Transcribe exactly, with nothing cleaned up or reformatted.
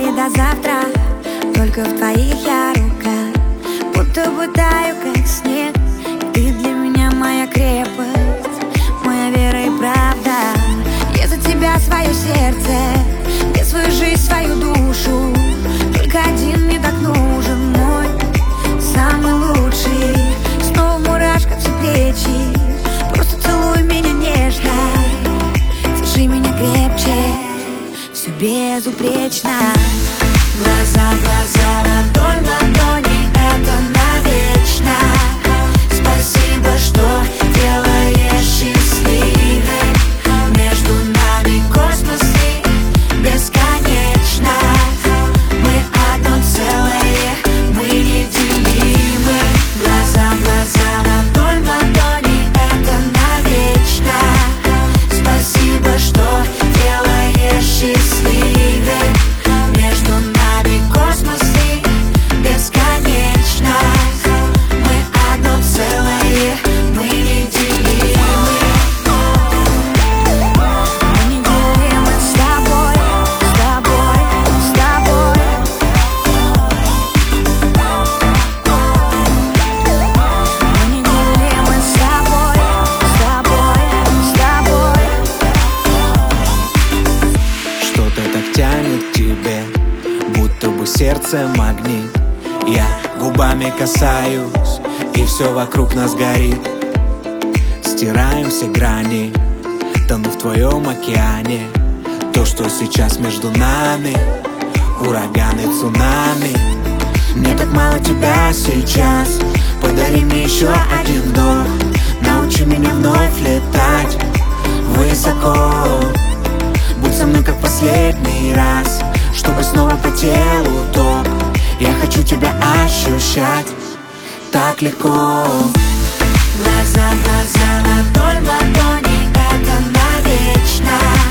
говори до завтра, только в твоих я рука. Будто бы таю, как снег, и ты для меня моя крепость, моя вера и правда. Я за тебя свое сердце, я свою жизнь, свою душу. Только один мне так нужен, мой самый лучший. Снова в мурашках все плечи, просто целуй меня нежно, держи меня крепче, все безупречно. Глаза в глаза, ладонь в ладони, это навечно. Спасибо, что делаешь счастливой. Между нами космос и бесконечно. Мы одно целое, мы неделимы. Глаза в глаза, ладонь в ладони, это навечно. Спасибо, что делаешь счастливой. Между нами космос и бесконечно. Мы одно целое, мы неделимы. Мы неделимы с тобой, с тобой, с тобой. Мы неделимы с тобой, с тобой, с тобой. Что-то так тянет к тебе, будто бы сердце магнит. Я губами касаюсь, и все вокруг нас горит. Стираем все грани, тону в твоем океане. То, что сейчас между нами, ураганы, цунами. Мне так мало тебя сейчас, подари мне еще один вдох. Научи меня вновь летать высоко. Будь со мной как последний раз, чтобы снова по телу ток. Я хочу тебя ощущать так легко. Глаза в глаза, ладонь в ладони, это навечно.